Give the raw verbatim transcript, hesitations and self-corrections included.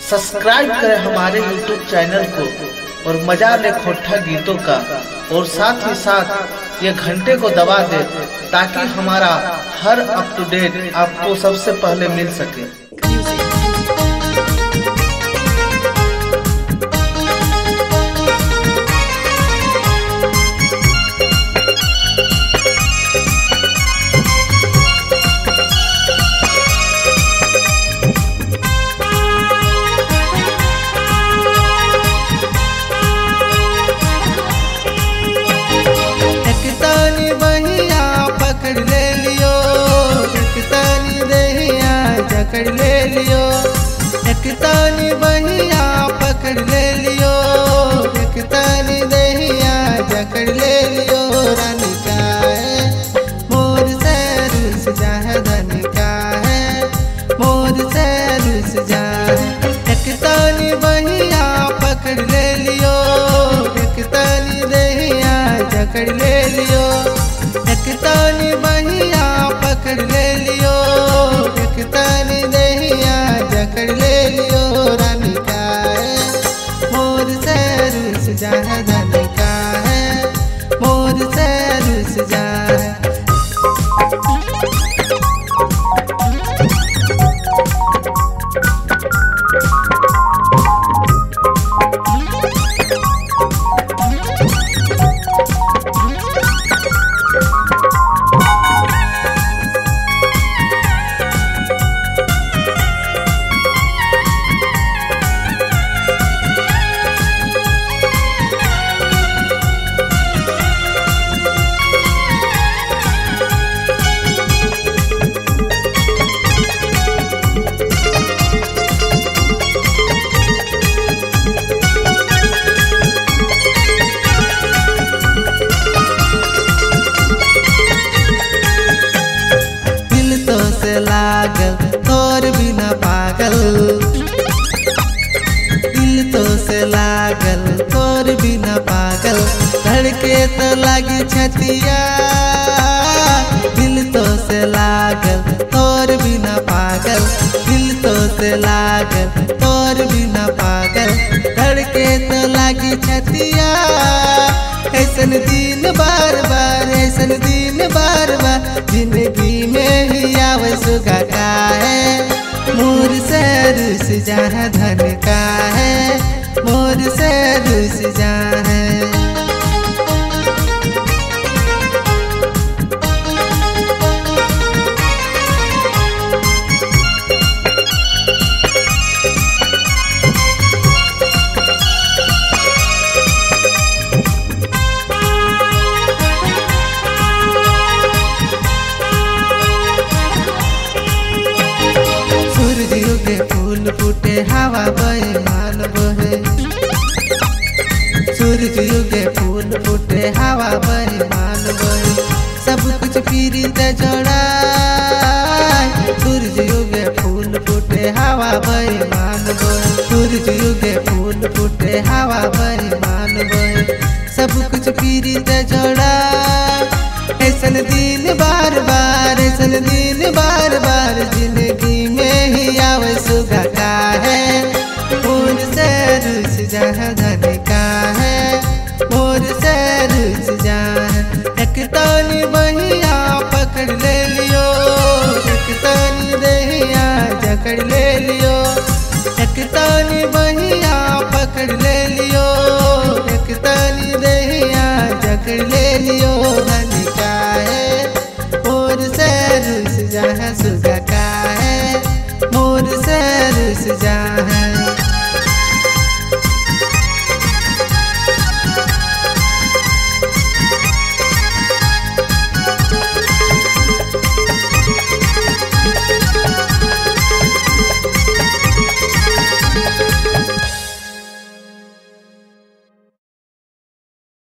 Subscribe करें हमारे YouTube channel को और मजा ले खोटा गीतों का, और साथ ही साथ ये घंटे को दबा दे ताकि हमारा हर अप टू डेट आपको सबसे पहले मिल सके। पकड़ ले लियो एक तानी बहिया पकड़ ले लियो, एक तानी दहिया जकड़ ले लियो। रानी का है मोर से रुस जाए, धनी का है मोर से रुस जाए। एक तानी बहिया पकड़ ले लियो, एक तानी दहिया जकड़ ले लियो। एक तानी बहिया पकड़ ले लियो, एक तानी दहिया जकड़ ले लियो। रानी का है मोर से रुस जाए, धनी का है मोर से रुस जाए। लागल तोर बिना पागल, दिल तो से लागल तोर बिना पागल। धड़के तो लगी छतिया, दिल तो से लागल तोर बिना पागल, दिल तो से लागल तोर बिना पागल। धड़के तो लगी छतिया, ऐसन दिन बार बार, ऐसन दिन बार बार जिंदगी में ही आवे सुगा का है। मोर से रुस जाए, धन का है मोर से रुस जाए। युगे फूल फूटे हवा बेईमान बहे, सूरज युगे फूल फूटे हवा बेईमान बहे। सब कुछ पीरित जोड़ा, सूरज युगे फूल फूटे हवा बेईमान बहे, सूरज युगे फूल फूटे हवा बेईमान बहे। सब कुछ पीरित जोड़ा, ऐसन दिन बार बार, ऐसन दिन बार बार जिंदगी में ही आवे सुगा का है। मोर से रुस जाए, धनी का है मोर से रुस जाए। एक तानी बहिया पकड़ ले लियो, एक तानी दहिया जकड़ ले लियो। एक तानी बहिया पकड़ ले लियो, एक तानी दहिया जकड़ ले लियो।